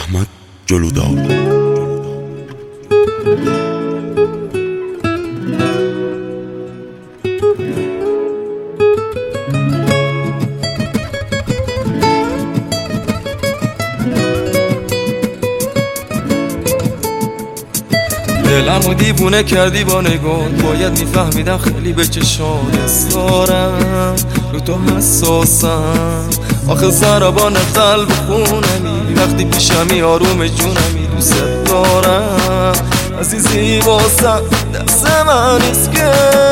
احمد جلودار. دلمو دیوونه کردی با نگاه، باید میفهمیدم خیلی به چشات دارم، رو تو حساسم. آخه ضربان قلب خونمی، وقتی پیشمی آروم جونمی، دوست دارم عزیزی. واسه دست من نیست که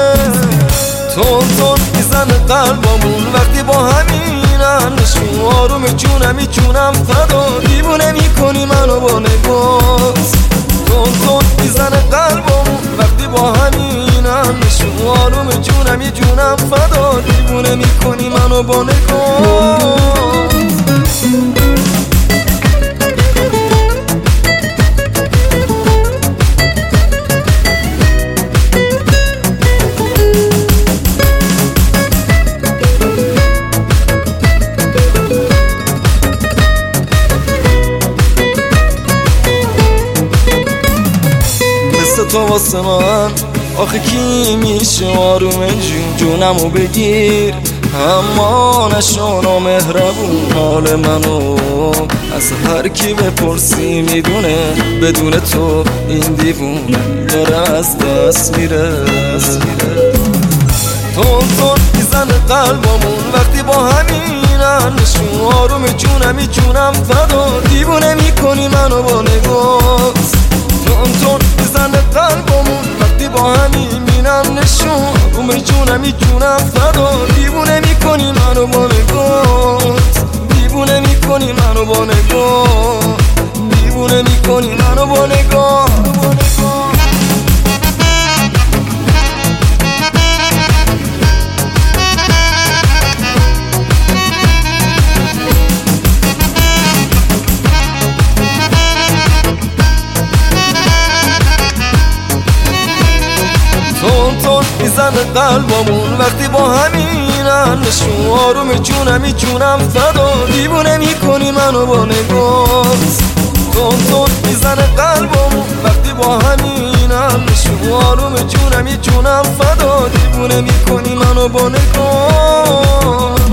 تون میزن قلبمون وقتی با همینم نشون. آروم جونمی جونم فدا، دیوونه میکنی منو با نگاهت. تون میزن قلبمون وقتی با همینم نشون. آروم جونمی جونم فدا، دیوونه میکنی منو با نگاهت. تو واسه من آخه کی میشه آروم جونمو بگیر، اما نشون مهربون حال منو از هر کی بپرسی میدونه، بدون تو این دیوونه داره از دست میره. تون میزن قلبمون وقتی با همینم نشون. آروم جونمی جونم فدا، دیوونه میکنی منو با نگاهت. تون میزن قلبمون وقتی با همینم نشون. آروم جونمی جونم فدا، دیوونه میکنی منو با نگاهت. دیوونه میکنی منو با نگاهت. دیوونه میکنی منو با نگاهت. تون میزن قلبمون وقتی با همینم نشون. آروم جونمی جونم فدا، دیوونه میکنی منو با نگاهت. تون میزن قلبمون وقتی با همینم نشون. آروم جونمی جونم فدا، دیوونه میکنی منو با نگاهت.